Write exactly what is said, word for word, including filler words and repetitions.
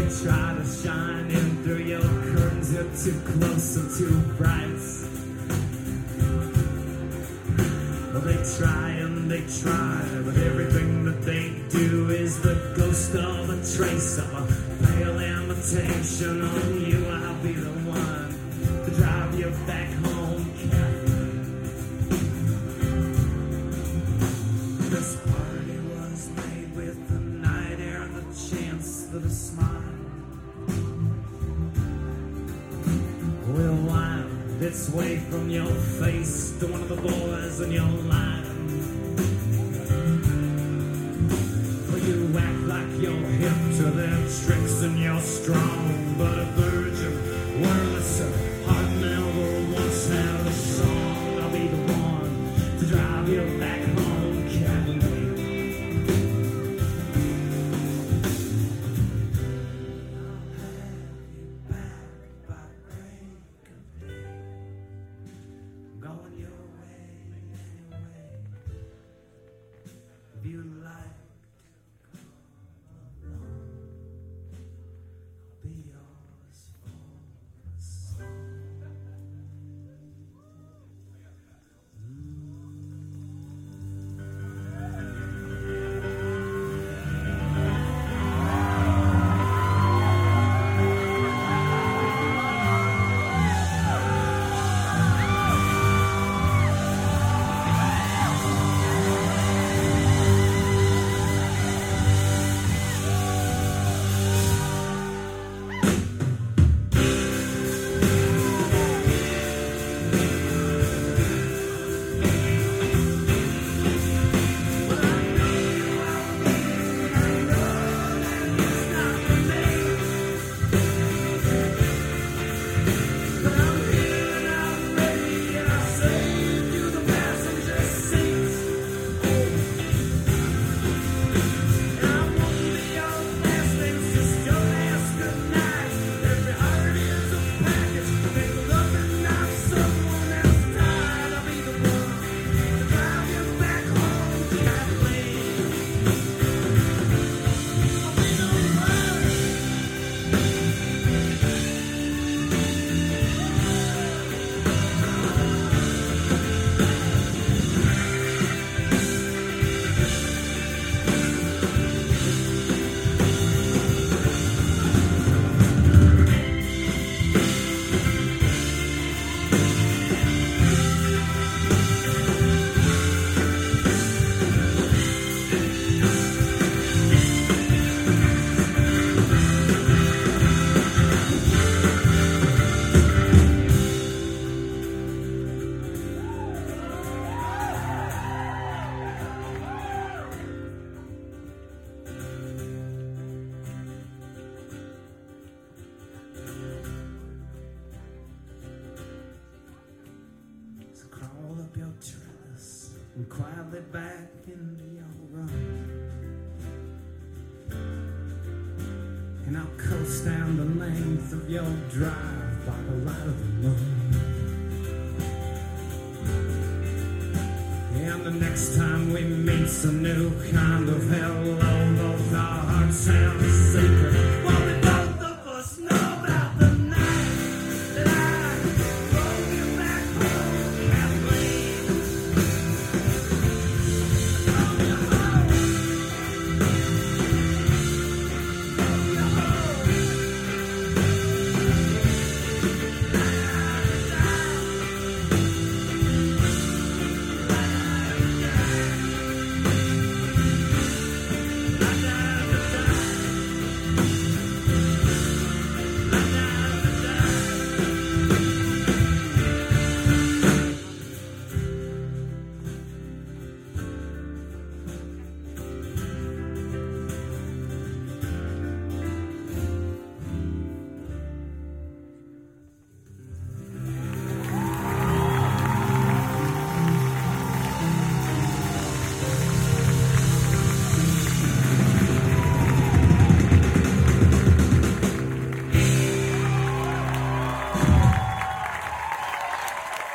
try to shine in through your curtains. You're too close and too bright. Well, they try and they try, but everything that they do is the ghost of a trace of a pale imitation on you. I'll be the one to drive you back home, Catherine. This party was made with the night air and the chance that a smile will wind its way from your face to one of the boys in your line. Well, you act like you're hip to their tricks and you're strong, but a virgin, wordless, heart never once had a song. I'll be the one to drive you back home, Captain. Going your way anyway. If you like to come along, I'll be yours for the song. Your trellis and quietly back into your room, and I'll coast down the length of your drive by the light of the moon. And the next time we meet's a new kind of hello, both our hearts have